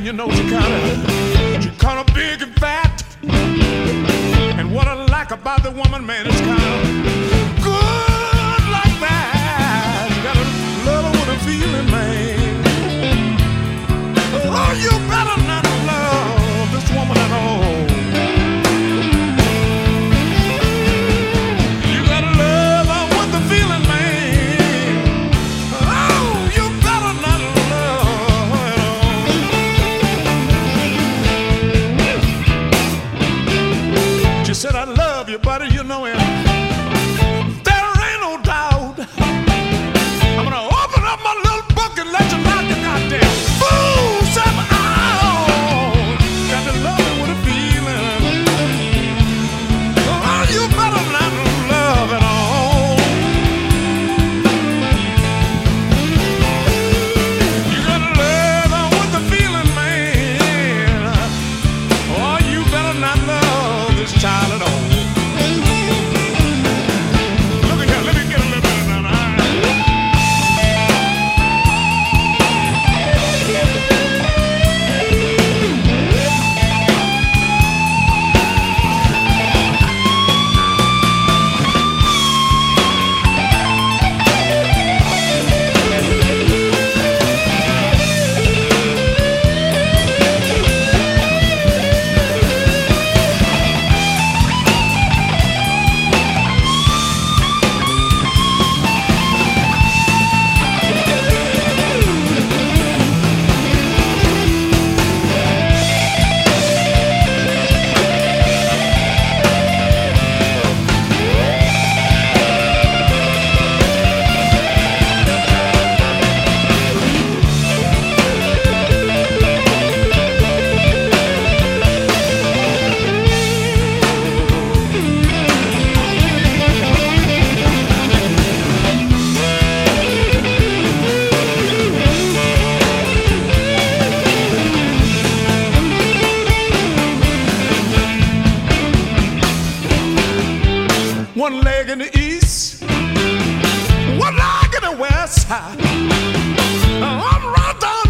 you know she kind of big and fat. And what I like about the woman, man, it's kind of good like that. You gotta love her with a feeling, man. Oh, you better not love this woman at all. You gotta love her with a feeling, man. Oh, you better not love her at all. She said, I love you, buddy, you know it. There ain't no doubt. I'm gonna open up my little book and let you knock your goddamn fools out. Got to love it with a feeling. Oh, you better not love at all. You gotta love her with a feeling, man. Oh, you better not love this child at all. Look at here, let me get a little bit of that. One leg in the east, one leg in the west side. I'm right down